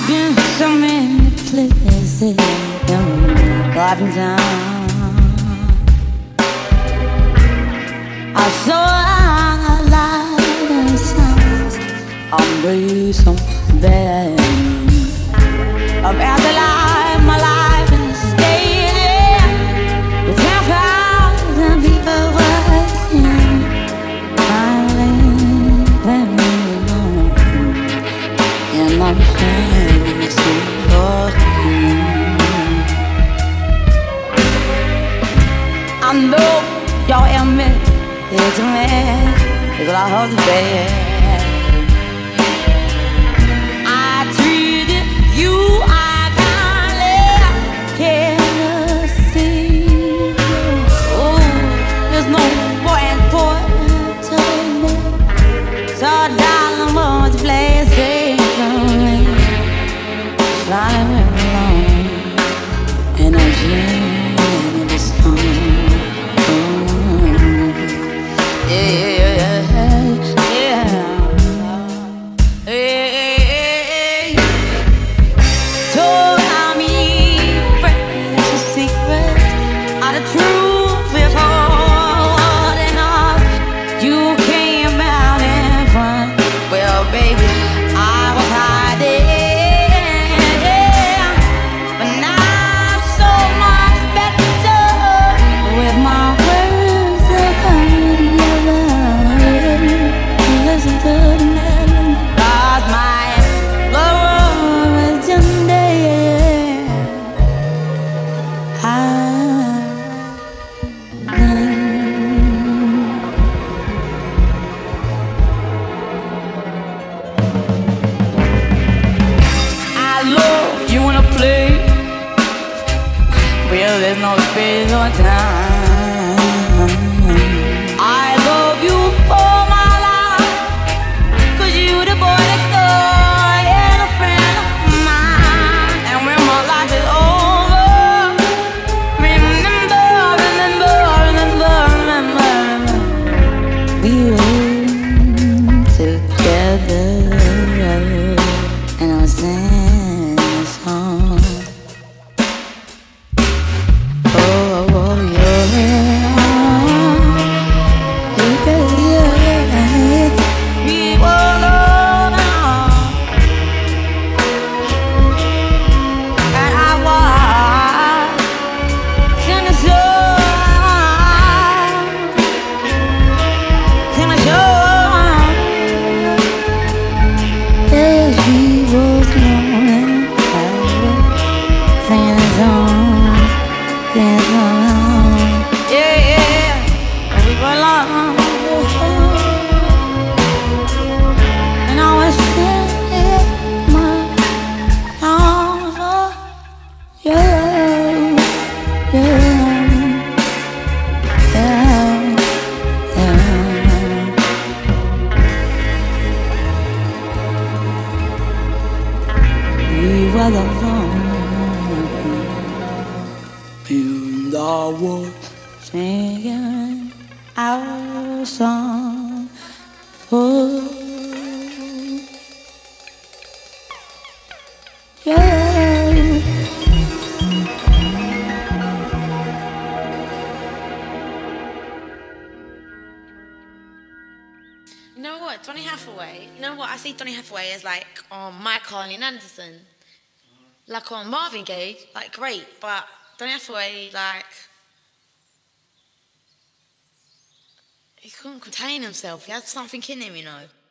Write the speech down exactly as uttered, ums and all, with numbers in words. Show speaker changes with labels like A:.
A: been so many places in my life and time. I saw a lot of signs I'm really so bad. About the life, my life is staying with ten thousand people watching. Finally, let me alone, and I'm fancy for you. I know your image is a man, is what I hope to be. Well, there's no space or time. I love you for my life, 'cause you the boy next door and a friend of mine. And when my life is over, remember, remember, remember, remember, we were together. And I was singing a song. And I was singing our song for you.
B: You know what, Donny Hathaway, you know what, I see Donny Hathaway as like on Mike Harley and Anderson. Like on Marvin Gaye, like great, but Donny Hathaway, like, he couldn't contain himself. He had something in him, you know.